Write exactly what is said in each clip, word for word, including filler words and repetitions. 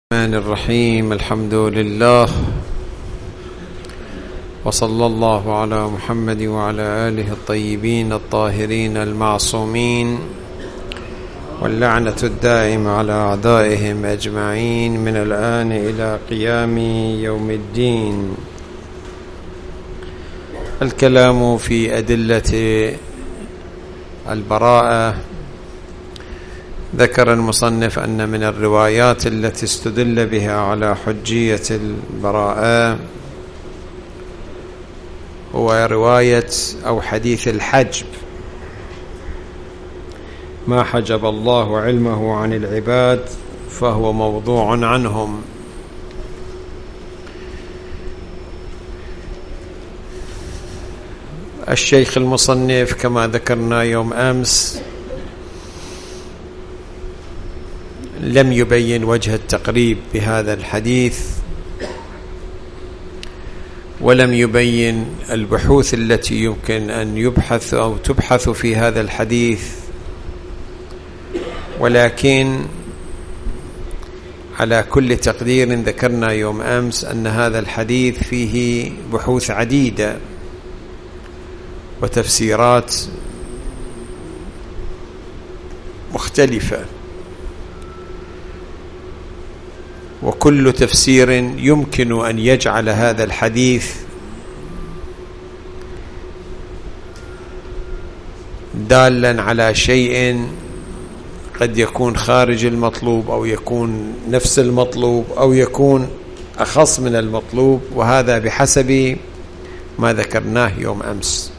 الرحمن الرحيم. الحمد لله وصلى الله على محمد وعلى آله الطيبين الطاهرين المعصومين، واللعنة الدائمة على أعدائهم أجمعين من الآن إلى قيام يوم الدين. الكلام في أدلة البراءة. ذكر المصنف أن من الروايات التي استدل بها على حجية البراءة هو رواية أو حديث الحجب: ما حجب الله علمه عن العباد فهو موضوع عنهم. الشيخ المصنف كما ذكرنا يوم أمس لم يبين وجه التقريب بهذا الحديث، ولم يبين البحوث التي يمكن أن يبحث أو تبحث في هذا الحديث، ولكن على كل تقدير ذكرنا يوم أمس أن هذا الحديث فيه بحوث عديدة وتفسيرات مختلفة، وكل تفسير يمكن أن يجعل هذا الحديث دالا على شيء قد يكون خارج المطلوب أو يكون نفس المطلوب أو يكون أخص من المطلوب، وهذا بحسب ما ذكرناه يوم أمس.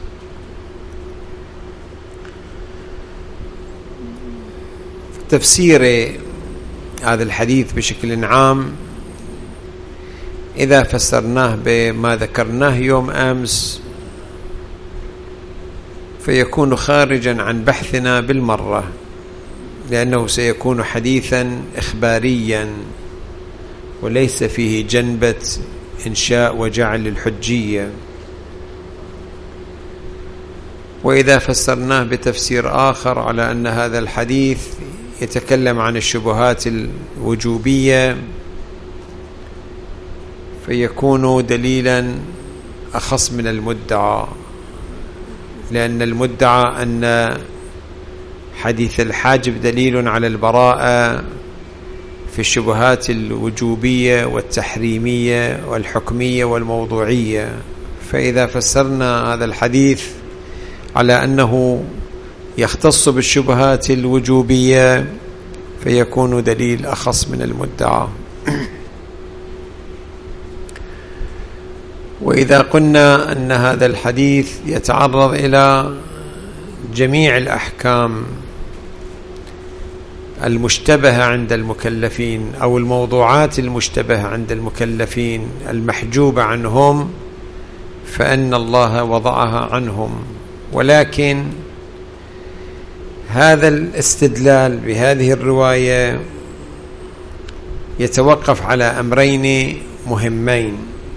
تفسير هذا الحديث بشكل عام إذا فسرناه بما ذكرناه يوم أمس فيكون خارجا عن بحثنا بالمرة، لأنه سيكون حديثا إخباريا وليس فيه جنبة إنشاء وجعل الحجية. وإذا فسرناه بتفسير آخر على أن هذا الحديث يتكلم عن الشبهات الوجوبية فيكون دليلا أخص من المدعى، لأن المدعى أن حديث الحاجب دليل على البراءة في الشبهات الوجوبية والتحريمية والحكمية والموضوعية. فإذا فسرنا هذا الحديث على أنه يختص بالشبهات الوجوبية فيكون دليل أخص من المدعى. وإذا قلنا أن هذا الحديث يتعرض إلى جميع الأحكام المشتبهة عند المكلفين أو الموضوعات المشتبهة عند المكلفين المحجوبة عنهم، فإن الله وضعها عنهم، ولكن هذا الاستدلال بهذه الرواية يتوقف على أمرين مهمين: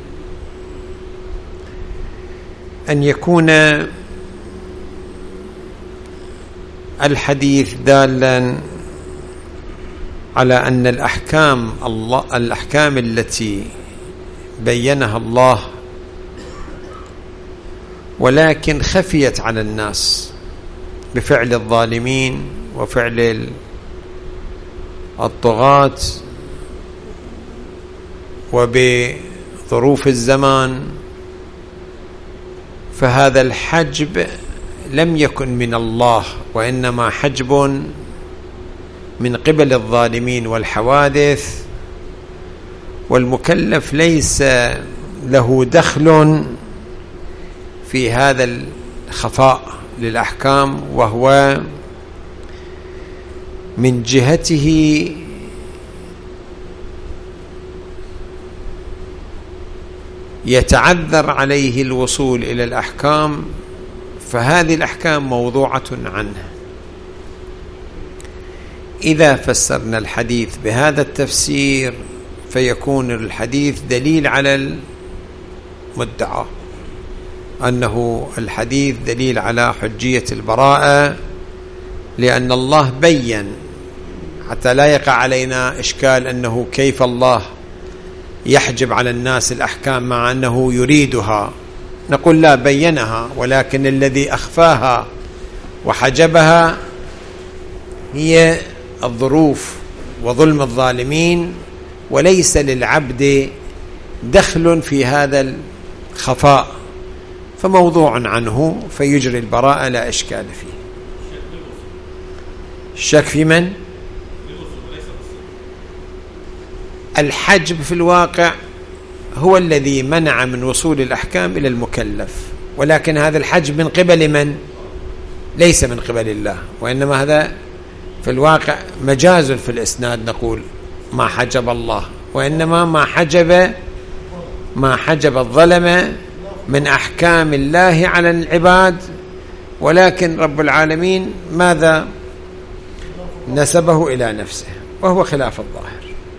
أن يكون الحديث دالا على أن الأحكام الله الأحكام التي بينها الله ولكن خفيت على الناس بفعل الظالمين وفعل الطغاة وبظروف الزمان، فهذا الحجب لم يكن من الله، وإنما حجب من قبل الظالمين والحوادث، والمكلف ليس له دخل في هذا الخفاء للأحكام، وهو من جهته يتعذر عليه الوصول إلى الأحكام، فهذه الأحكام موضوعة عنه. إذا فسرنا الحديث بهذا التفسير فيكون الحديث دليل على المدعى، أنه الحديث دليل على حجية البراءة، لأن الله بيّن حتى لا يقع علينا إشكال أنه كيف الله يحجب على الناس الأحكام مع أنه يريدها. نقول لا، بينها، ولكن الذي أخفاها وحجبها هي الظروف وظلم الظالمين، وليس للعبد دخل في هذا الخفاء، فموضوع عنه فيجري البراءة لا إشكال فيه. الشك في من؟ الحجب في الواقع هو الذي منع من وصول الأحكام إلى المكلف، ولكن هذا الحجب من قبل من؟ ليس من قبل الله، وإنما هذا في الواقع مجاز في الإسناد، نقول ما حجب الله، وإنما ما حجب ما حجب الظلم من أحكام الله على العباد. ولكن رب العالمين ماذا نسبه إلى نفسه، وهو خلاف الظاهر.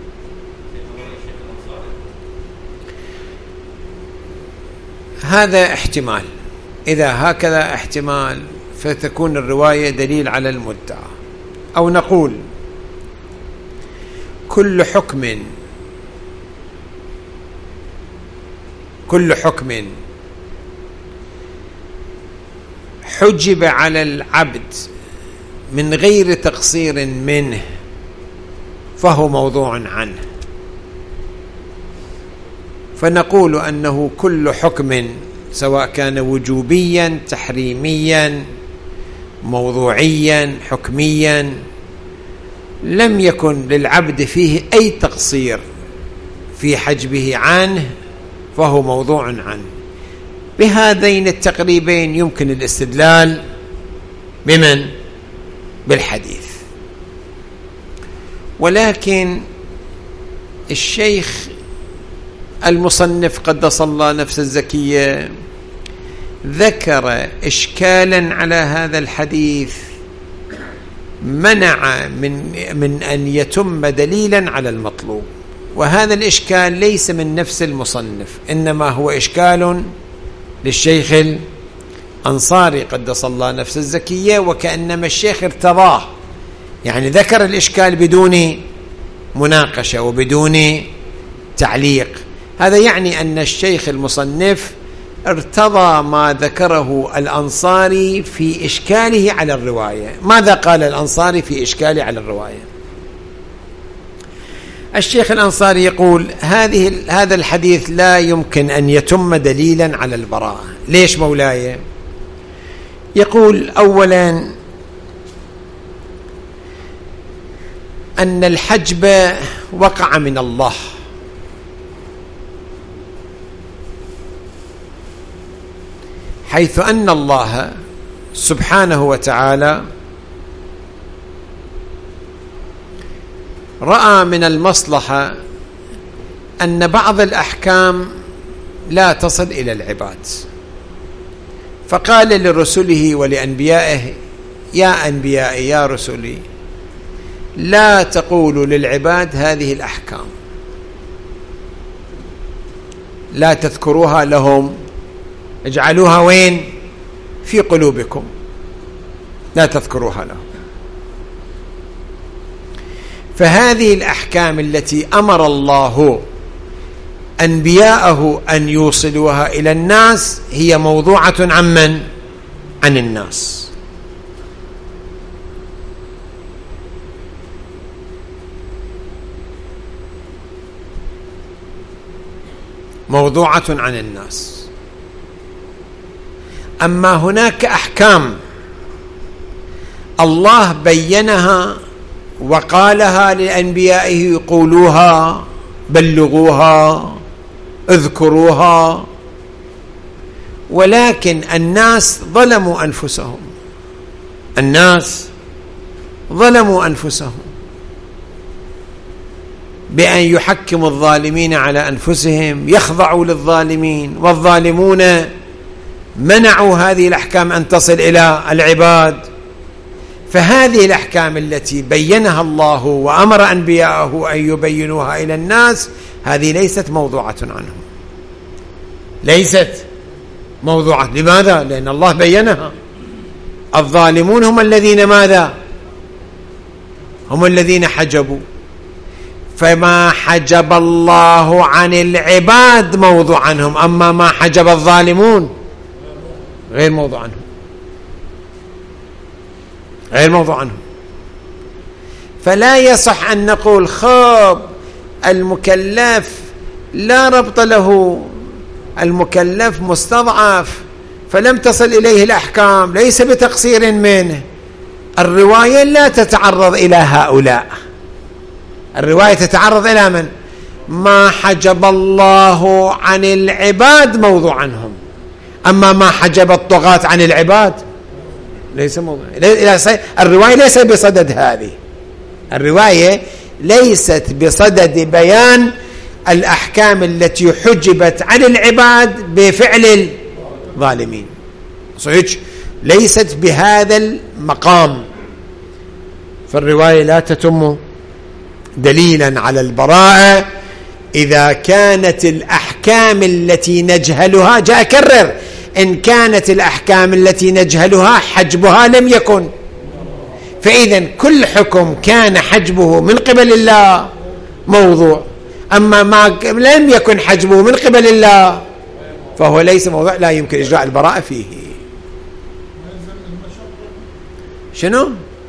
هذا احتمال، إذا هكذا احتمال فتكون الرواية دليل على المدعى. أو نقول كل حكم كل حكم حجب على العبد من غير تقصير منه فهو موضوع عنه. فنقول أنه كل حكم سواء كان وجوبيا تحريميا موضوعيا حكميا لم يكن للعبد فيه أي تقصير في حجبه عنه فهو موضوع عنه. بهذين التقريبين يمكن الاستدلال بمن؟ بالحديث. ولكن الشيخ المصنف قدس الله نفس الزكية ذكر إشكالا على هذا الحديث منع من, من أن يتم دليلا على المطلوب، وهذا الإشكال ليس من نفس المصنف، إنما هو إشكال للشيخ الأنصاري قدس الله نفس الزكية، وكأنما الشيخ ارتضاه، يعني ذكر الإشكال بدون مناقشة وبدون تعليق. هذا يعني أن الشيخ المصنف ارتضى ما ذكره الأنصاري في إشكاله على الرواية. ماذا قال الأنصاري في إشكاله على الرواية؟ الشيخ الأنصاري يقول هذه هذا الحديث لا يمكن أن يتم دليلا على البراءة. ليش مولاي؟ يقول أولا أن الحجب وقع من الله، حيث أن الله سبحانه وتعالى رأى من المصلحة أن بعض الأحكام لا تصل إلى العباد، فقال لرسله ولأنبيائه يا أنبيائي يا رسلي لا تقولوا للعباد هذه الأحكام، لا تذكروها لهم، اجعلوها وين؟ في قلوبكم، لا تذكروها لهم. فهذه الأحكام التي أمر الله أنبياءه أن يوصلوها إلى الناس هي موضوعة عن من؟ عن الناس. موضوعة عن الناس. أما هناك أحكام الله بينها وقالها لأنبيائه قولوها بلغوها اذكروها، ولكن الناس ظلموا أنفسهم، الناس ظلموا أنفسهم بأن يحكموا الظالمين على أنفسهم، يخضعوا للظالمين، والظالمون منعوا هذه الأحكام أن تصل إلى العباد. فهذه الأحكام التي بينها الله وأمر أنبياءه أن يبينوها إلى الناس هذه ليست موضوعة عنهم، ليست موضوعة. لماذا؟ لأن الله بينها. الظالمون هم الذين ماذا؟ هم الذين حجبوا. فما حجب الله عن العباد موضوع عنهم، أما ما حجب الظالمون غير موضوع عنهم، غير موضوع عنهم. فلا يصح أن نقول خاب المكلف لا ربط له، المكلف مستضعف فلم تصل إليه الأحكام، ليس بتقصير منه. الرواية لا تتعرض إلى هؤلاء، الرواية تتعرض إلى من؟ ما حجب الله عن العباد موضوع عنهم، أما ما حجب الطغاة عن العباد ليس موضوع. الرواية ليست بصدد هذه، الرواية ليست بصدد بيان الأحكام التي حجبت عن العباد بفعل الظالمين، صحيح ليست بهذا المقام. فالرواية لا تتم دليلا على البراءة إذا كانت الأحكام التي نجهلها، جاء كرر، إن كانت الأحكام التي نجهلها حجبها لم يكن. فإذا كل حكم كان حجبه من قبل الله موضوع، أما ما لم يكن حجبه من قبل الله فهو ليس موضوع، لا يمكن إجراء البراءة فيه. شنو؟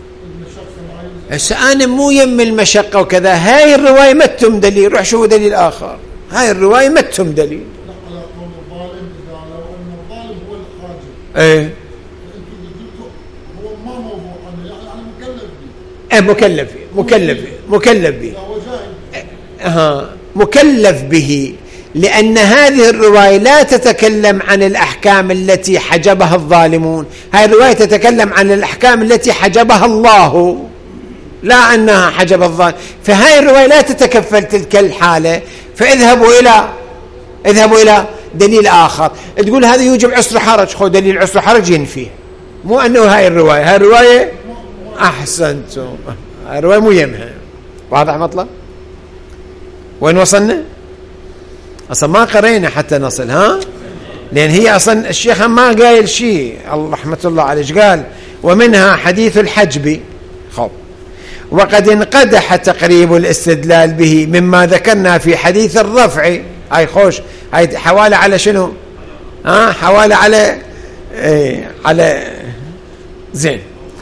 هسه أنا مو يم المشقة وكذا، هاي الرواية ما تتم دليل، روح شوفوا دليل آخر. هاي الرواية ما تتم دليل. ايه ايه مكلف مكلف مكلف به اه مكلف به، لأن هذه الرواية لا تتكلم عن الأحكام التي حجبها الظالمون، هذه الرواية تتكلم عن الأحكام التي حجبها الله، لا أنها حجب الظالم. فهذه الرواية لا تتكفل تلك الحالة. فاذهبوا إلى اذهبوا إلى دليل آخر، تقول هذا يوجب عسر حرج، خذ دليل عسر حرج ينفيه، مو أنه هاي الرواية، هاي الرواية أحسنتم، هاي الرواية مو يمها. واضح مطلب؟ وين وصلنا؟ أصلا ما قرينا حتى نصل، ها؟ لأن هي أصلا الشيخ ما قايل شيء رحمة الله عليه، قال ومنها حديث الحجب. خب وقد انقدح تقريب الاستدلال به مما ذكرنا في حديث الرفع. هاي خوش، هاي حوالة على شنو؟ ها حوالة على ايه على زين.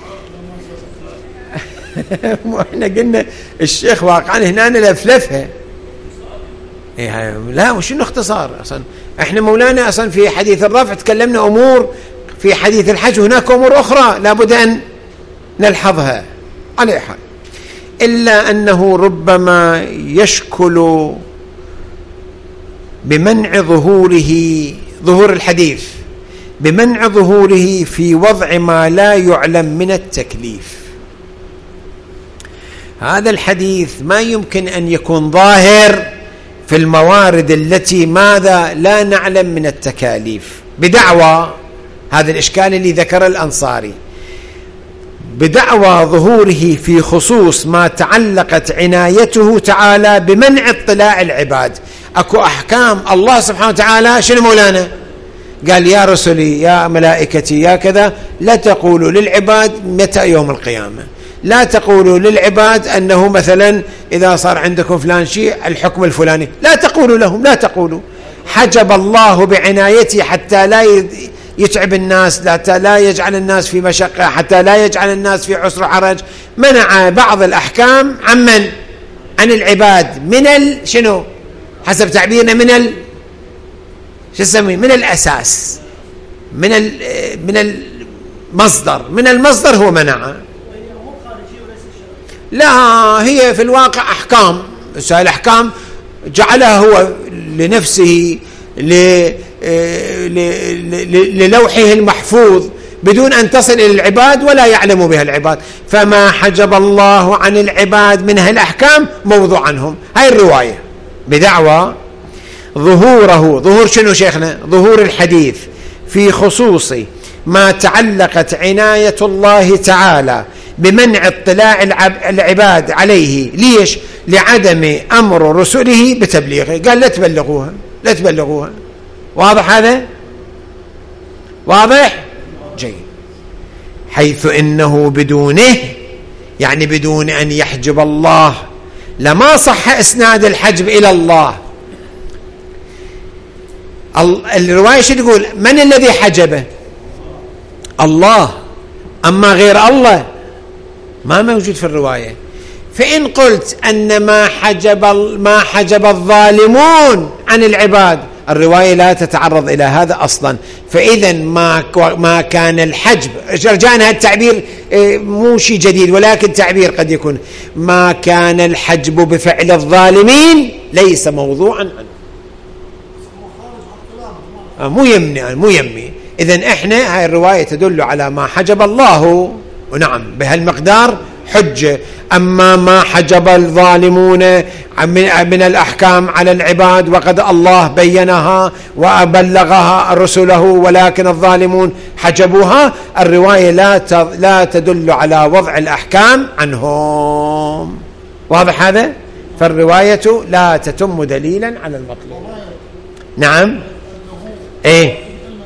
احنا قلنا الشيخ واقعا هنا لفلفها. إيه لا وشنو اختصار اصلا؟ احنا مولانا اصلا في حديث الرفع تكلمنا امور، في حديث الحج هناك امور اخرى لابد ان نلحظها على حال، الا انه ربما يشكل بمنع ظهوره، ظهور الحديث بمنع ظهوره في وضع ما لا يعلم من التكليف. هذا الحديث ما يمكن أن يكون ظاهر في الموارد التي ماذا لا نعلم من التكاليف، بدعوى هذا الإشكال اللي ذكر الأنصاري، بدعوى ظهوره في خصوص ما تعلقت عنايته تعالى بمنع اطلاع العباد. أكو أحكام الله سبحانه وتعالى شنو مولانا قال يا رسلي يا ملائكتي يا كذا لا تقولوا للعباد متى يوم القيامة، لا تقولوا للعباد أنه مثلا إذا صار عندكم فلان شيء الحكم الفلاني، لا تقولوا لهم، لا تقولوا. حجب الله بعنايته حتى لا يتعب الناس، حتى لا يجعل الناس في مشقة، حتى لا يجعل الناس في عسر حرج. منع بعض الأحكام عن من؟ عن العباد من ال شنو حسب تعبيرنا من ال شو اسميه من الأساس، من ال من المصدر، من المصدر هو منعه. لا هي في الواقع أحكام، بس هاي الأحكام جعلها هو لنفسه للوحه المحفوظ بدون أن تصل إلى العباد ولا يعلم بها العباد. فما حجب الله عن العباد من هالأحكام موضوع عنهم. هاي الرواية بدعوى ظهوره، ظهور شنو شيخنا؟ ظهور الحديث في خصوص ما تعلقت عناية الله تعالى بمنع اطلاع العباد عليه. ليش؟ لعدم أمر رسله بتبليغه، قال لا تبلغوها لا تبلغوها. واضح هذا؟ واضح؟ جيد. حيث إنه بدونه يعني بدون أن يحجب الله لما صح إسناد الحجب إلى الله. الرواية شو تقول؟ من الذي حجبه؟ الله، أما غير الله ما موجود في الرواية. فإن قلت أن ما حجب ما حجب الظالمون عن العباد، الرواية لا تتعرض إلى هذا أصلا. فإذا ما ما كان الحجب، رجعنا التعبير مو شيء جديد ولكن تعبير قد يكون، ما كان الحجب بفعل الظالمين ليس موضوعا عنه، مو يمني مو يمي. إذن إحنا هاي الرواية تدل على ما حجب الله، ونعم بهالمقدار حجة. أما ما حجب الظالمون من الأحكام على العباد وقد الله بينها وبلغها رسله ولكن الظالمون حجبوها، الرواية لا لا تدل على وضع الأحكام عنهم. واضح هذا؟ فالرواية لا تتم دليلا على المطلوب. نعم ايه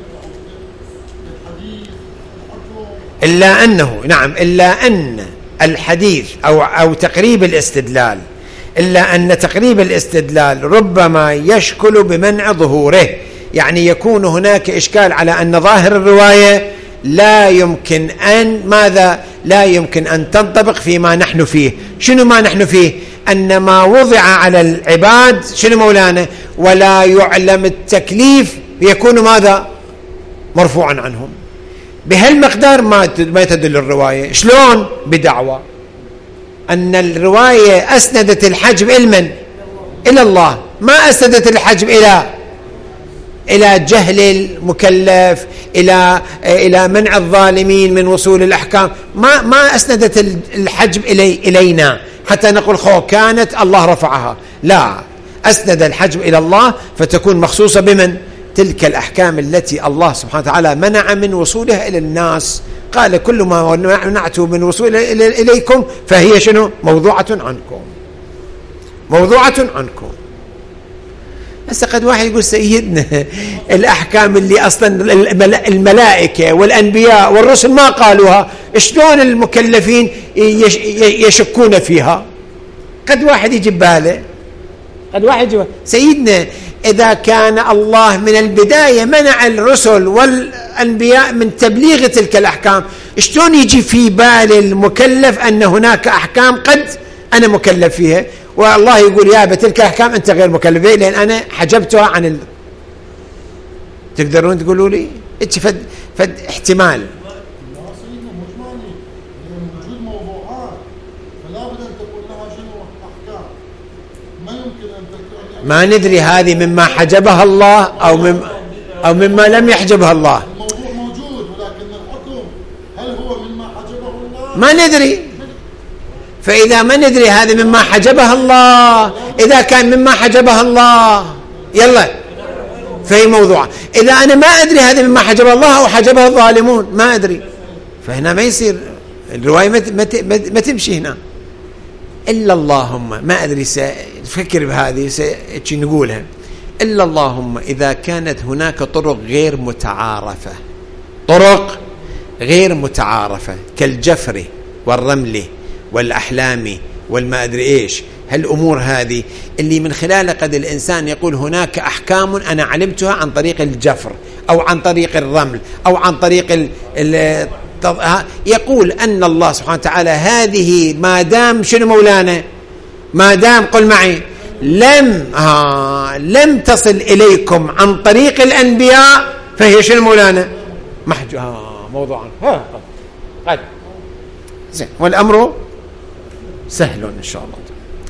إلا أنه نعم إلا أن الحديث أو أو تقريب الاستدلال إلا أن تقريب الاستدلال ربما يشكل بمنع ظهوره، يعني يكون هناك إشكال على أن ظاهر الرواية لا يمكن أن ماذا لا يمكن أن تنطبق فيما نحن فيه. شنو ما نحن فيه؟ أن ما وضع على العباد شنو مولانا ولا يعلم التكليف يكون ماذا مرفوعا عنهم. بهالمقدار ما ما تدل الرواية. شلون؟ بدعوى أن الرواية أسندت الحجب إلى إلى الله، ما أسندت الحجب إلى إلى جهل المكلف، إلى إلى منع الظالمين من وصول الأحكام، ما ما أسندت الحجب إلي إلينا حتى نقول خو كانت الله رفعها، لا، أسند الحجب إلى الله فتكون مخصوصة بمن؟ تلك الأحكام التي الله سبحانه وتعالى منع من وصولها إلى الناس. قال كل ما منعته من وصول إليكم فهي شنو؟ موضوعة عنكم، موضوعة عنكم. بس قد واحد يقول سيدنا الأحكام اللي أصلا الملائكة والأنبياء والرسل ما قالوها، شلون المكلفين يشكون فيها؟ قد واحد يجي باله، قد واحد يجي سيدنا إذا كان الله من البداية منع الرسل والأنبياء من تبليغ تلك الأحكام، شلون يجي في بال المكلف أن هناك أحكام قد أنا مكلف فيها والله يقول يا بتلك الأحكام أنت غير مكلف فيها لأن أنا حجبتها عن ال... تقدرون تقولوا لي إيش فد فد احتمال؟ ما ندري هذه مما حجبها الله أو مم أو مما لم يحجبها الله. الموضوع موجود ولكن الحكم هل هو مما حجبه الله؟ ما ندري. فإذا ما ندري هذه مما حجبها الله، إذا كان مما حجبها الله يلا فهي موضوع. إذا أنا ما أدري هذه مما حجبها الله أو حجبها الظالمون ما أدري، فهنا ما يصير الرواية ما تمشي هنا. إلا اللهم ما أدري سأفكر بهذه نقولها إلا اللهم إذا كانت هناك طرق غير متعارفة، طرق غير متعارفة كالجفر والرمل والأحلام والما أدري إيش، هالأمور هذه اللي من خلالها قد الإنسان يقول هناك أحكام أنا علمتها عن طريق الجفر أو عن طريق الرمل أو عن طريق ال ال يقول أن الله سبحانه وتعالى هذه ما دام شنو مولانا ما دام قل معي لم ها لم تصل إليكم عن طريق الأنبياء فهي شنو مولانا محجوب موضوعا ها قد زين والأمر سهل إن شاء الله.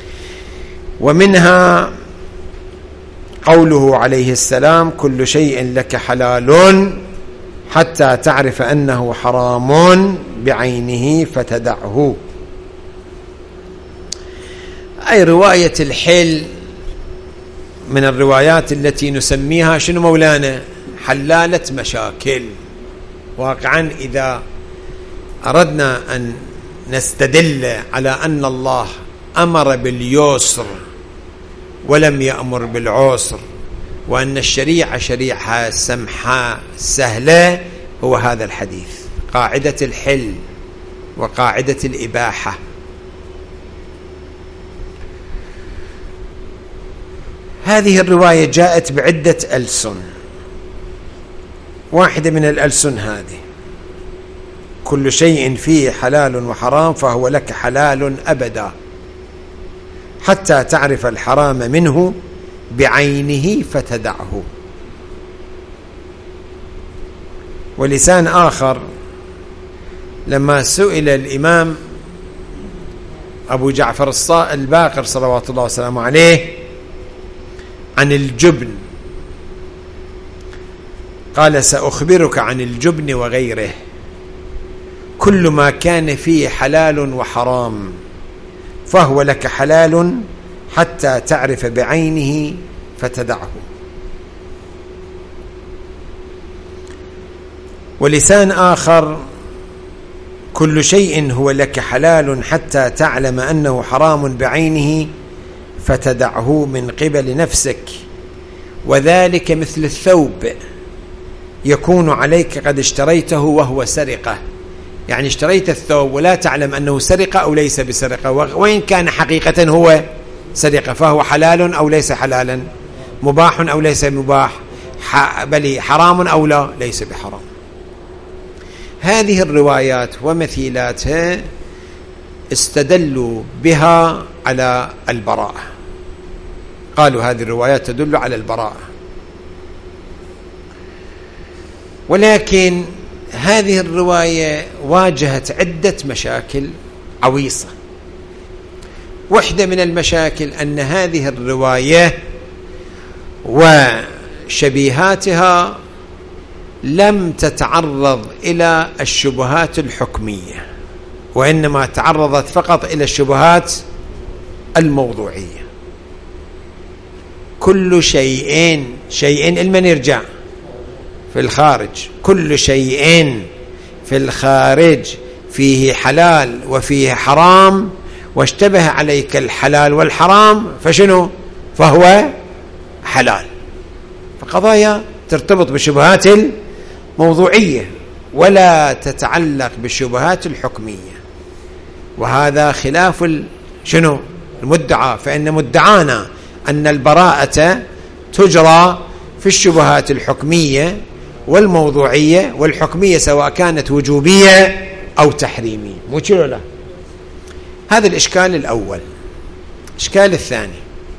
ومنها قوله عليه السلام كل شيء لك حلال حتى تعرف أنه حرام بعينه فتدعه. أي رواية الحل من الروايات التي نسميها شنو مولانا حلالة مشاكل. واقعا إذا أردنا أن نستدل على أن الله أمر باليسر ولم يأمر بالعسر وأن الشريعة شريعة سمحة سهلة هو هذا الحديث، قاعدة الحل وقاعدة الإباحة هذه الرواية جاءت بعدة ألسن. واحدة من الألسن هذه: كل شيء فيه حلال وحرام فهو لك حلال أبدا حتى تعرف الحرام منه بعينه فتدعه. ولسان آخر: لما سئل الإمام أبو جعفر الباقر صلوات الله وسلامه عليه عن الجبن قال: سأخبرك عن الجبن وغيره، كل ما كان فيه حلال وحرام فهو لك حلال حتى تعرف بعينه فتدعه. ولسان آخر: كل شيء هو لك حلال حتى تعلم أنه حرام بعينه فتدعه من قبل نفسك، وذلك مثل الثوب يكون عليك قد اشتريته وهو سرقة. يعني اشتريت الثوب ولا تعلم أنه سرقة أو ليس بسرقة، وإن كان حقيقة هو سرقة فهو حلال أو ليس حلالا، مباح أو ليس مباح، بل حرام أو لا ليس بحرام. هذه الروايات ومثيلاتها استدلوا بها على البراءة، قالوا هذه الروايات تدل على البراءة. ولكن هذه الرواية واجهت عدة مشاكل عويصة. واحدة من المشاكل أن هذه الرواية وشبيهاتها لم تتعرض إلى الشبهات الحكمية، وإنما تعرضت فقط إلى الشبهات الموضوعية. كل شيء شيء المن يرجع في الخارج، كل شيء في الخارج فيه حلال وفيه حرام، واشتبه عليك الحلال والحرام فشنو؟ فهو حلال. فقضايا ترتبط بالشبهات الموضوعية ولا تتعلق بالشبهات الحكمية، وهذا خلاف شنو؟ المدعى. فإن مدعانا أن البراءة تجرى في الشبهات الحكمية والموضوعية، والحكمية سواء كانت وجوبية أو تحريمية. مو كده لا؟ هذا الإشكال الأول. الإشكال الثاني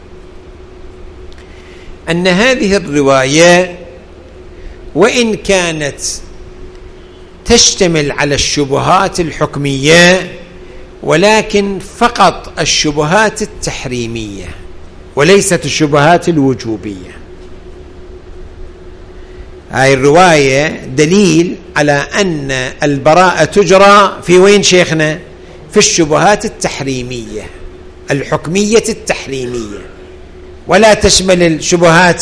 أن هذه الرواية وإن كانت تشتمل على الشبهات الحكمية، ولكن فقط الشبهات التحريمية وليست الشبهات الوجوبية. هاي الرواية دليل على أن البراءة تجرى في وين شيخنا؟ في الشبهات التحريمية الحكمية التحريمية، ولا تشمل الشبهات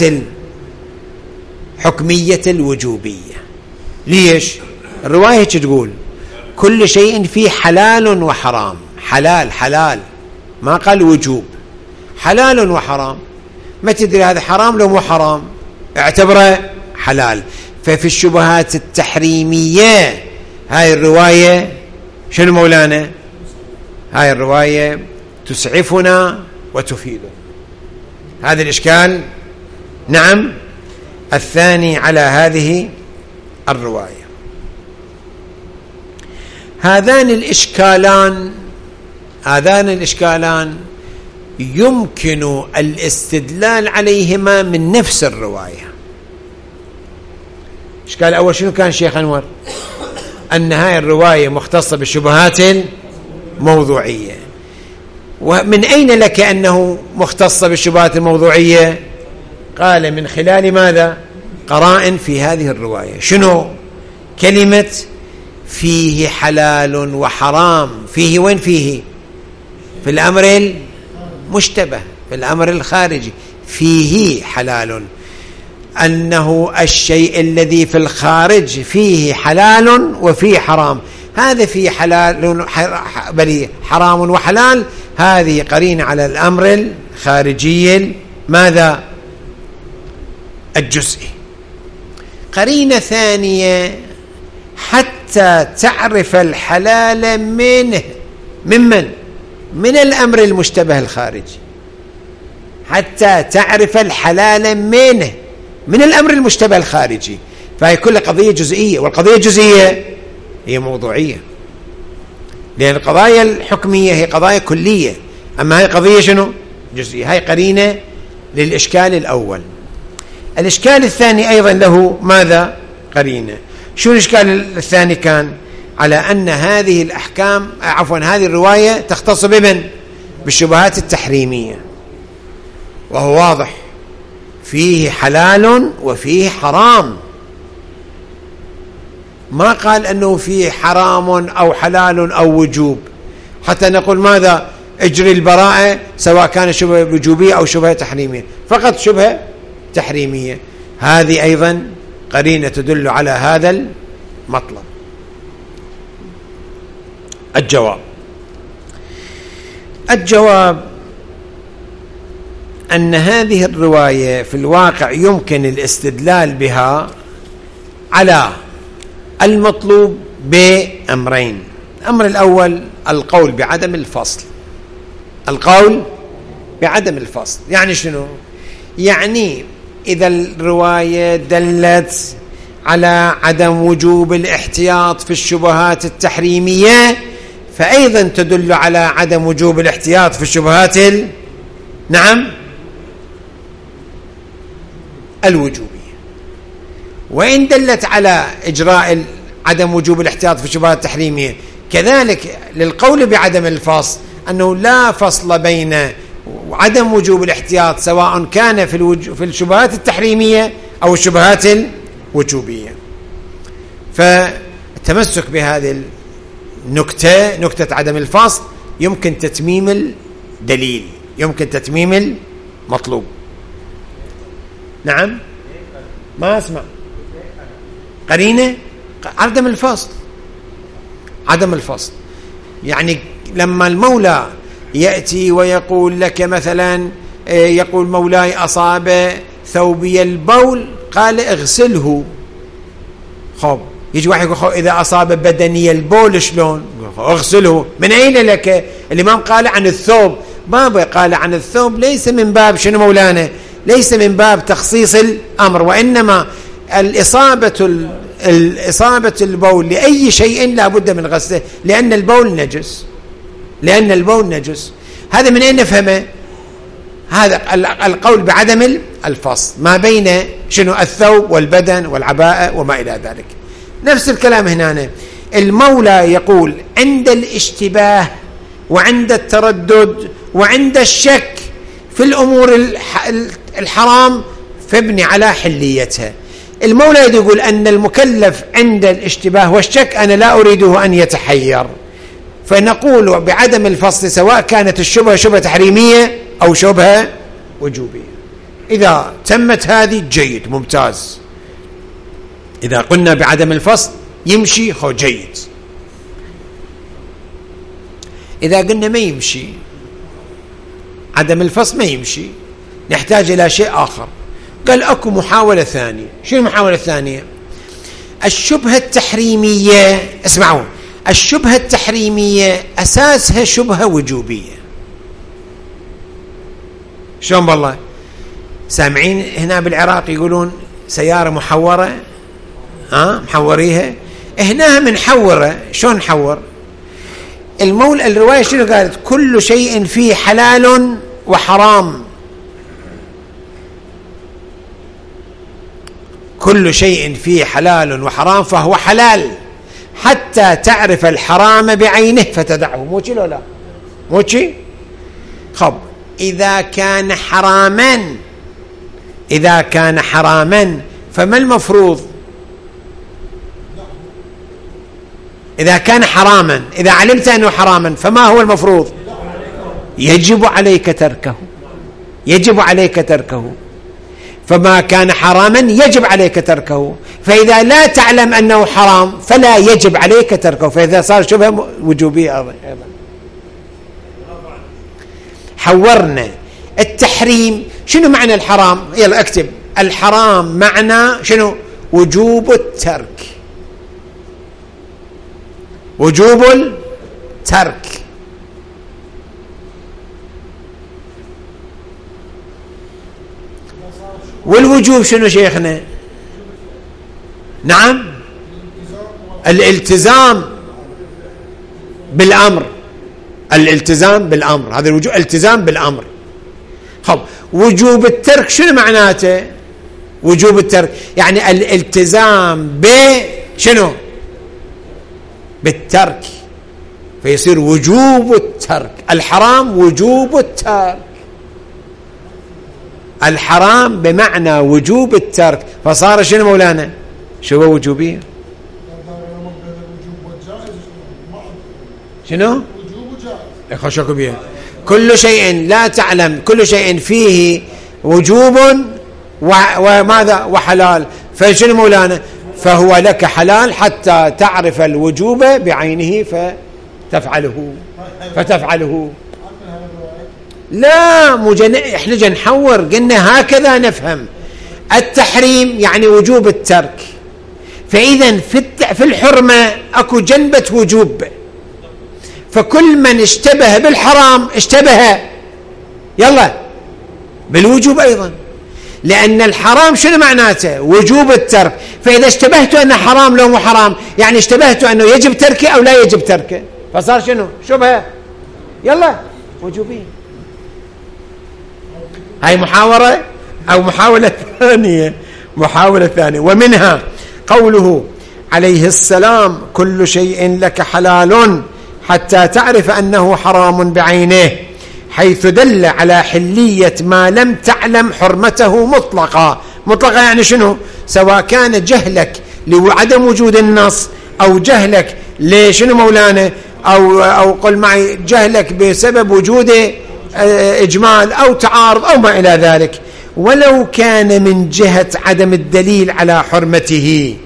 الحكمية الوجوبية. ليش؟ الرواية تقول كل شيء فيه حلال وحرام. حلال حلال، ما قال وجوب، حلال وحرام. ما تدري هذا حرام لو مو حرام، اعتبره حلال. ففي الشبهات التحريمية هاي الرواية شنو مولانا؟ هاي الرواية تسعفنا وتفيدنا. هذا الإشكال. نعم. الثاني على هذه الرواية، هذان الإشكالان هذان الإشكالان يمكن الاستدلال عليهما من نفس الرواية. الإشكال الأول شنو كان شيخ أنور؟ أن هاي الرواية مختصة بالشبهات الموضوعية. ومن أين لك أنه مختصة بالشبهات الموضوعية؟ قال من خلال ماذا؟ قرائن في هذه الرواية. شنو؟ كلمة فيه حلال وحرام. فيه وين فيه؟ في الأمر المشتبه، في الأمر الخارجي. فيه حلال، أنه الشيء الذي في الخارج فيه حلال وفيه حرام. هذا فيه حلال بل حرام وحلال، هذه قرينة على الأمر الخارجي ماذا؟ الجزئي. قرينة ثانية حتى تعرف الحلال منه ممن؟ من الأمر المشتبه الخارجي. حتى تعرف الحلال منه من الأمر المشتبه الخارجي. فهي كل قضية جزئية، والقضية الجزئية هي موضوعية، لأن القضايا الحكمية هي قضايا كلية، أما هي قضية شنو؟ جزئية. هاي قرينة للإشكال الأول. الإشكال الثاني أيضا له ماذا؟ قرينة. شو الإشكال الثاني؟ كان على أن هذه الأحكام عفوا هذه الرواية تختص بمن؟ بالشبهات التحريمية، وهو واضح فيه حلال وفيه حرام، ما قال أنه فيه حرام أو حلال أو وجوب حتى نقول ماذا؟ اجري البراءة سواء كان شبهة وجوبية أو شبهة تحريمية، فقط شبهة تحريمية. هذه أيضا قرينة تدل على هذا المطلب. الجواب الجواب أن هذه الرواية في الواقع يمكن الاستدلال بها على المطلوب بأمرين. الأمر الأول القول بعدم الفصل. القول بعدم الفصل يعني شنو؟ يعني إذا الرواية دلت على عدم وجوب الاحتياط في الشبهات التحريمية، فأيضا تدل على عدم وجوب الاحتياط في الشبهات ال... نعم الوجوبية. وإن دلت على إجراء عدم وجوب الاحتياط في الشبهات التحريمية، كذلك للقول بعدم الفصل أنه لا فصل بين عدم وجوب الاحتياط سواء كان في, الوج... في الشبهات التحريمية أو الشبهات الوجوبية. فالتمسك بهذه النكتة، نكتة عدم الفصل، يمكن تتميم الدليل، يمكن تتميم المطلوب. نعم ما أسمع. قرينة عدم الفصل. عدم الفصل يعني لما المولى يأتي ويقول لك مثلا، يقول مولاي أصاب ثوبي البول، قال اغسله. خب يجي واحد يقول إذا أصاب بدني البول شلون؟ اغسله. من أين لك؟ الإمام قال عن الثوب، بابا قال عن الثوب ليس من باب شنو مولانا؟ ليس من باب تخصيص الأمر، وإنما الإصابة الإصابة البول لأي شيء لا بد من غسله، لأن البول نجس، لأن البول نجس. هذا من أين نفهمه؟ هذا القول بعدم الفصل ما بين شنو؟ الثوب والبدن والعباءة وما إلى ذلك. نفس الكلام هنا، المولى يقول عند الاشتباه وعند التردد وعند الشك في الأمور الحرام فابني على حليتها. المولى يقول أن المكلف عند الاشتباه والشك أنا لا أريده أن يتحير، فنقول بعدم الفصل سواء كانت الشبهة شبهة تحريمية أو شبهة وجوبية. إذا تمت هذه جيد ممتاز، إذا قلنا بعدم الفصل يمشي خو جيد. إذا قلنا ما يمشي، عدم الفصل ما يمشي، نحتاج إلى شيء آخر. قال أكو محاولة ثانية. شو المحاولة الثانية؟ الشبهة التحريمية. اسمعوا، الشبهة التحريمية أساسها شبهة وجوبية. شلون بالله؟ سامعين هنا بالعراق يقولون سيارة محورة، ها محوريها هنا منحورة. شلون نحور؟ المول الرواية شنو قالت؟ كل شيء فيه حلال وحرام، كل شيء فيه حلال وحرام فهو حلال حتى تعرف الحرام بعينه فتدعه. موشي لو لا موشي؟ خب إذا كان حراما، إذا كان حراما فما المفروض؟ إذا كان حراما، إذا علمت أنه حراما فما هو المفروض؟ يجب عليك تركه، يجب عليك تركه. فما كان حراما يجب عليك تركه، فإذا لا تعلم أنه حرام فلا يجب عليك تركه، فإذا صار شبهة وجوبية أيضا. حورنا التحريم. شنو معنى الحرام؟ يلا اكتب الحرام معنى شنو؟ وجوب الترك، وجوب الترك. والوجوب شنو شيخنا؟ نعم الالتزام بالأمر، الالتزام بالأمر، هذا الوجوب التزام بالأمر. خب وجوب الترك شنو معناته؟ وجوب الترك يعني الالتزام ب شنو؟ بالترك، فيصير وجوب الترك. الحرام وجوب الترك، الحرام بمعنى وجوب الترك، فصار شنو مولانا؟ شو هو وجوبية؟ شنو؟ خشكوا بيه كل شيء لا تعلم، كل شيء فيه وجوب وماذا وحلال، فشنو مولانا؟ فهو لك حلال حتى تعرف الوجوب بعينه فتفعله فتفعله لا مجن... احنا جا نحور، قلنا هكذا نفهم التحريم يعني وجوب الترك، فإذا في, الت... في الحرمة اكو جنبة وجوب، فكل من اشتبه بالحرام اشتبه يلا بالوجوب أيضا، لأن الحرام شنو معناته؟ وجوب الترك، فإذا اشتبهت أنه حرام لو مو حرام يعني اشتبهت أنه يجب تركه أو لا يجب تركه، فصار شنو؟ شبهة يلا وجوبية. هاي محاورة أو محاولة ثانية، محاولة ثانية. ومنها قوله عليه السلام كل شيء لك حلال حتى تعرف أنه حرام بعينه، حيث دل على حلية ما لم تعلم حرمته مطلقا. مطلقا يعني شنو؟ سواء كان جهلك لعدم وجود النص أو جهلك لشنو مولانا، أو, أو قل معي جهلك بسبب وجود إجمال أو تعارض أو ما إلى ذلك، ولو كان من جهة عدم الدليل على حرمته.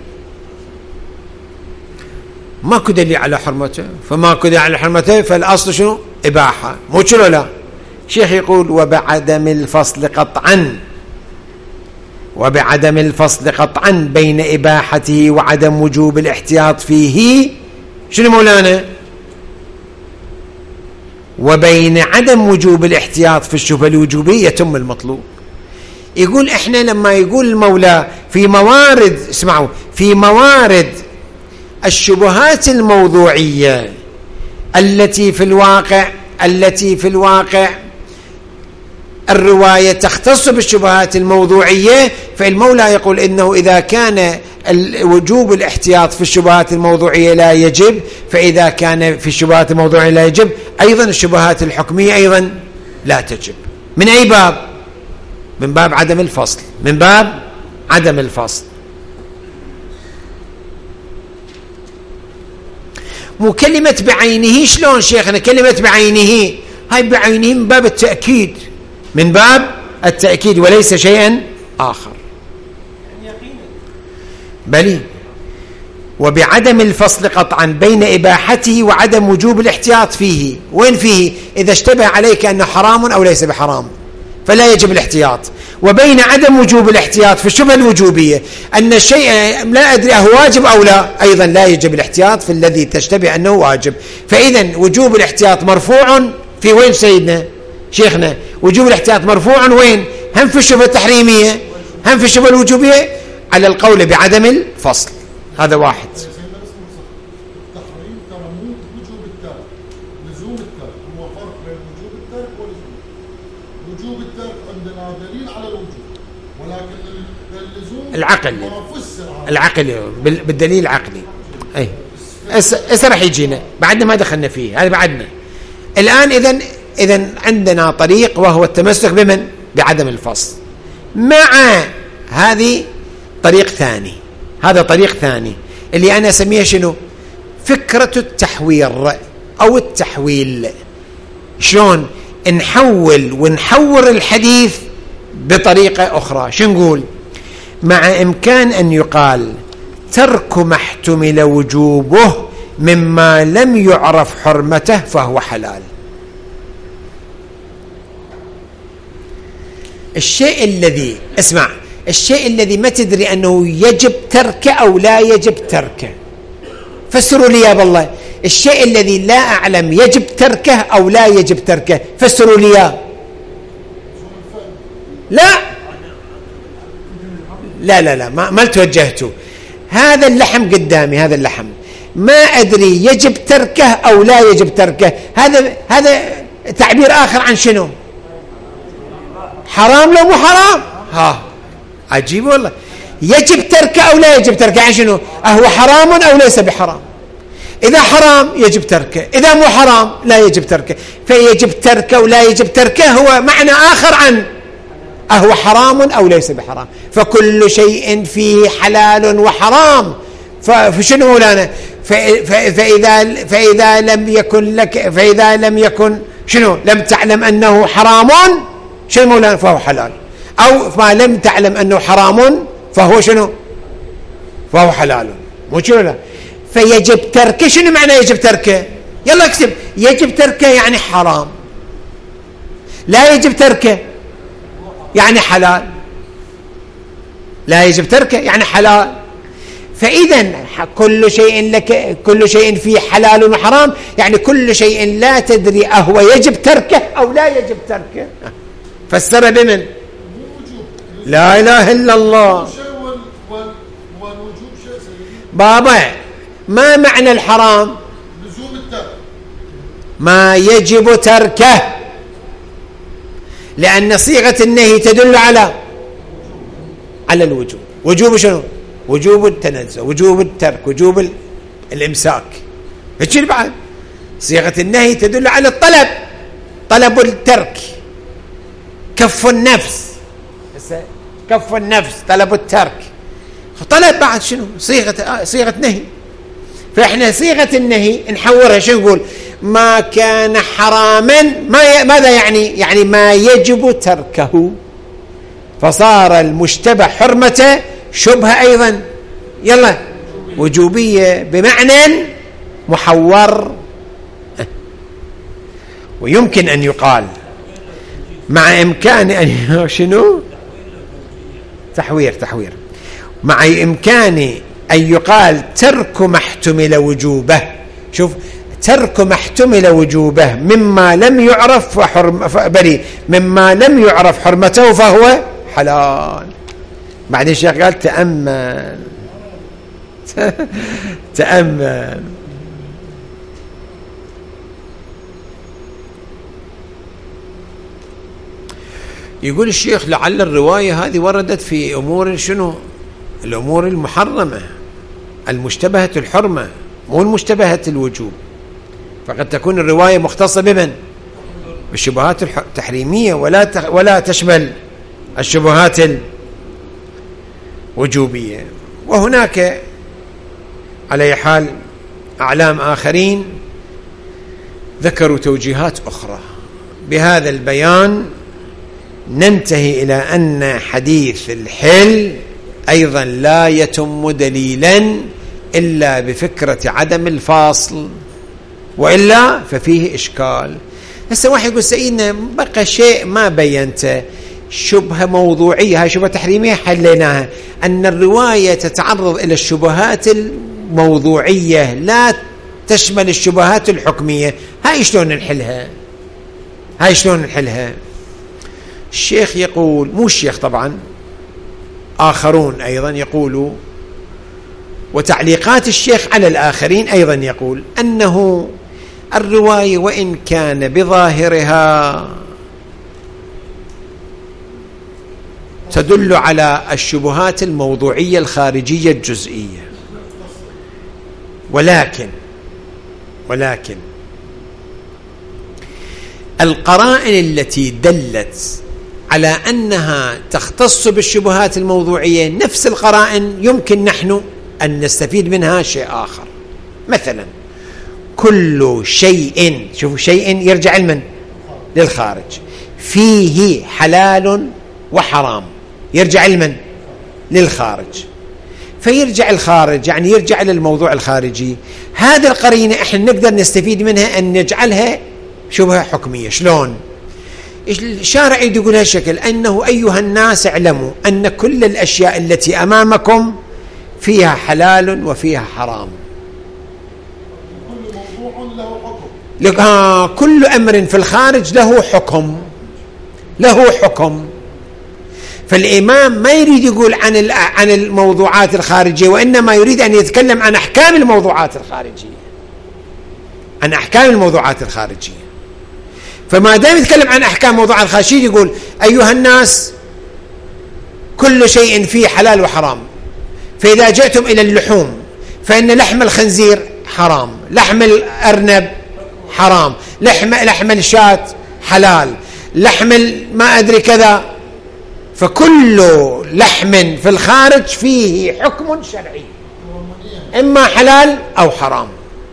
ماكو دليل على حرمته، فماكو دليل على حرمته، فالأصل شنو؟ إباحة، مو شنو لا. شيخ يقول وبعدم الفصل قطعا، وبعدم الفصل قطعا بين إباحته وعدم وجوب الاحتياط فيه. شنو مولانا؟ وبين عدم وجوب الاحتياط في الشبهة الوجوبية يتم المطلوب. يقول احنا لما يقول المولى في موارد، اسمعوا، في موارد الشبهات الموضوعية التي في الواقع التي في الواقع الرواية تختص بالشبهات الموضوعية، فالمولى يقول إنه إذا كان وجوب الاحتياط في الشبهات الموضوعية لا يجب، فإذا كان في الشبهات الموضوعية لا يجب أيضا الشبهات الحكمية أيضا لا تجب. من أي باب؟ من باب عدم الفصل، من باب عدم الفصل. مو كلمة بعينه. شلون شيخنا كلمة بعينه؟ هاي بعينه من باب التأكيد، من باب التأكيد وليس شيئا آخر. بلي. وبعدم الفصل قطعا بين إباحته وعدم وجوب الاحتياط فيه. وين فيه؟ إذا اشتبه عليك أنه حرام أو ليس بحرام فلا يجب الاحتياط. وبين عدم وجوب الاحتياط في الشبهة الوجوبية أن الشيء لا أدري أهو واجب أو لا، أيضا لا يجب الاحتياط في الذي تشتبه أنه واجب. فإذا وجوب الاحتياط مرفوع في وين سيدنا شيخنا؟ وجوب الاحتياط مرفوع وين؟ هم في الشبهة التحريمية هم في الشبهة الوجوبية، على القول بعدم الفصل. هذا واحد. التحريم ترى مو وجوب الترك، لزوم الترك، هو فرق بين وجوب الترك ولزوم. وجوب الترك عندنا دليل على الوجوب، ولكن اللزوم العقل ما فسر العقل بالدليل العقلي. اي هسه راح يجينا بعدنا ما دخلنا فيه، هذا بعدنا الآن. إذن إذن عندنا طريق وهو التمسك بمن؟ بعدم الفصل. مع هذه طريق ثاني، هذا طريق ثاني اللي أنا أسميه شنو؟ فكرة التحوير أو التحويل. شلون نحول ونحور الحديث بطريقة أخرى؟ شو نقول؟ مع إمكان أن يقال ترك ما احتمل وجوبه مما لم يعرف حرمته فهو حلال. الشيء الذي اسمع الشيء الذي ما تدري أنه يجب تركه أو لا يجب تركه، فسروا لي يا بالله. الشيء الذي لا أعلم يجب تركه أو لا يجب تركه، فسروا لي. لا لا لا لا ما, ما توجهته. هذا اللحم قدامي، هذا اللحم ما أدري يجب تركه أو لا يجب تركه. هذا هذا تعبير آخر عن شنو؟ حرام لو مو حرام. ها عجيب والله. يجب تركه أو لا يجب تركه عن شنو؟ أهو حرام أو ليس بحرام؟ إذا حرام يجب تركه، إذا مو حرام لا يجب تركه. فيجب تركه ولا يجب تركه هو معنى آخر عن أهو حرام أو ليس بحرام. فكل شيء فيه حلال وحرام. فشنو مولانا؟ فإذا فإذا لم يكن لك فإذا لم يكن شنو؟ لم تعلم أنه حرام شنو مولانا؟ فهو حلال. أو ما لم تعلم أنه حرام فهو شنو؟ فهو حلال. مو شنو؟ فيجب تركه. شنو معنى يجب تركه؟ يلا اكتب. يجب تركه يعني حرام، لا يجب تركه يعني حلال. لا يجب تركه يعني حلال. فإذا كل شيء لك كل شيء فيه حلال وحرام، يعني كل شيء لا تدري أهو يجب تركه أو لا يجب تركه. فسر بمن؟ لا إله إلا الله. بابا ما معنى الحرام؟ لزوم الترك، ما يجب تركه، لأن صيغة النهي تدل على على الوجوب. وجوب شنو؟ وجوب التنزه، وجوب الترك، وجوب الإمساك. فشنو بعد؟ صيغة النهي تدل على الطلب، طلب الترك، كف النفس، كف النفس طلب الترك. طلب بعد شنو؟ صيغة صيغة نهي. فإحنا صيغة النهي نحورها شو نقول؟ ما كان حراما ما ماذا يعني؟ يعني ما يجب تركه. فصار المشتبه حرمته شبهة أيضا يلا وجوبية بمعنى محور. ويمكن أن يقال مع إمكان أن شنو؟ تحوير تحوير مع إمكان أن يقال ترك ما احتمل وجوبه. شوف، ترك ما احتمل وجوبه مما لم يعرف فحرم بري مما لم يعرف حرمته فهو حلال. بعدين الشيخ قال تأمل تأمل يقول الشيخ لعل الرواية هذه وردت في أمور شنو؟ الأمور المحرمة المشتبهة الحرمة، مو المشتبهة الوجوب. فقد تكون الرواية مختصة بمن؟ بالشبهات التحريمية ولا ولا تشمل الشبهات الوجوبية. وهناك على حال أعلام آخرين ذكروا توجيهات أخرى. بهذا البيان ننتهي إلى أن حديث الحل أيضا لا يتم دليلا إلا بفكرة عدم الفاصل، وإلا ففيه إشكال. هسه واحد يقول سيدنا بقى شيء ما بينته، شبهة موضوعية، هاي شبهة تحريمية حليناها، أن الرواية تتعرض إلى الشبهات الموضوعية لا تشمل الشبهات الحكمية، هاي شلون نحلها؟ هاي شلون نحلها؟ الشيخ يقول، مو الشيخ طبعا، آخرون أيضا يقولوا، وتعليقات الشيخ على الآخرين أيضا يقول أنه الرواية وإن كان بظاهرها تدل على الشبهات الموضوعية الخارجية الجزئية، ولكن ولكن القرائن التي دلت على أنها تختص بالشبهات الموضوعية نفس القرائن يمكن نحن أن نستفيد منها شيء آخر. مثلا كل شيء، شوفوا، شيء يرجع لمن؟ للخارج، فيه حلال وحرام، يرجع لمن؟ للخارج. فيرجع الخارج يعني يرجع للموضوع الخارجي. هذه القرينة احنا نقدر نستفيد منها أن نجعلها شبهة حكمية. شلون؟ الشارع يقول هالشكل، أنه أيها الناس اعلموا أن كل الأشياء التي أمامكم فيها حلال وفيها حرام. كل موضوع له حكم. لك ها كل أمر في الخارج له حكم، له حكم. فالإمام ما يريد يقول عن عن الموضوعات الخارجية، وإنما يريد أن يتكلم عن أحكام الموضوعات الخارجية، عن أحكام الموضوعات الخارجية. فما دام يتكلم عن أحكام موضوعات خارجية يقول أيها الناس كل شيء فيه حلال وحرام، فإذا جئتم إلى اللحوم فإن لحم الخنزير حرام، لحم الأرنب حرام، لحم لحم الشاة حلال، لحم ما أدري كذا. فكل لحم في الخارج فيه حكم شرعي، إما حلال أو حرام.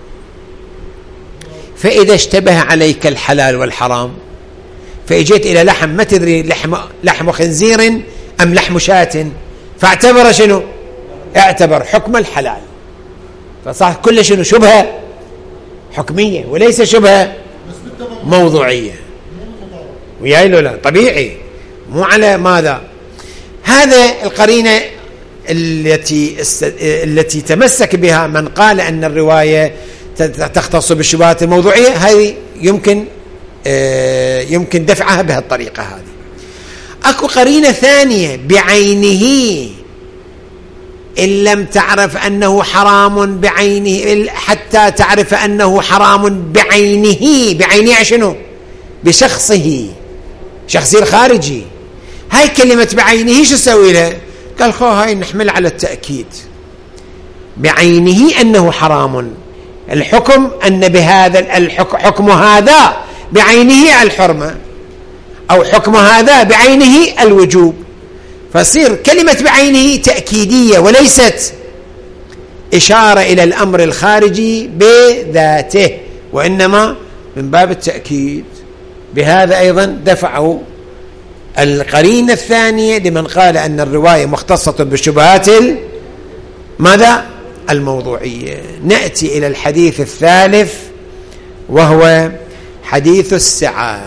فإذا اشتبه عليك الحلال والحرام فإجيت إلى لحم ما تدري لحم لحم خنزير أم لحم شاة، فاعتبر شنو؟ اعتبر حكم الحلال. فصح كل شنو شبهة حكمية وليس شبهة موضوعية. وياي له لا طبيعي، مو على ماذا. هذا القرينة التي التي تمسك بها من قال أن الرواية تختص بالشبهات الموضوعية، هذه يمكن يمكن دفعها بهالطريقة هذه. أكو قرينة ثانية بعينه إن لم تعرف أنه حرام بعينه حتى تعرف أنه حرام بعينه. بعينه شنو؟ بشخصه، شخصي الخارجي. هاي كلمة بعينه شو سوي لها؟ قال خو هاي نحمل على التأكيد. بعينه أنه حرام، الحكم أن بهذا الحكم حكم هذا بعينه الحرمة، أو حكم هذا بعينه الوجوب. فصير كلمة بعينه تأكيدية وليست إشارة إلى الأمر الخارجي بذاته، وإنما من باب التأكيد. بهذا أيضا دفعوا القرينة الثانية لمن قال أن الرواية مختصة بالشبهات ماذا؟ الموضوعية. نأتي إلى الحديث الثالث وهو حديث السعة.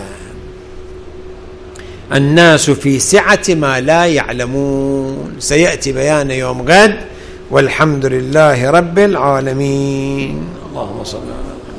الناس في سعة ما لا يعلمون، سيأتي بيان يوم غد، والحمد لله رب العالمين. اللهم صل على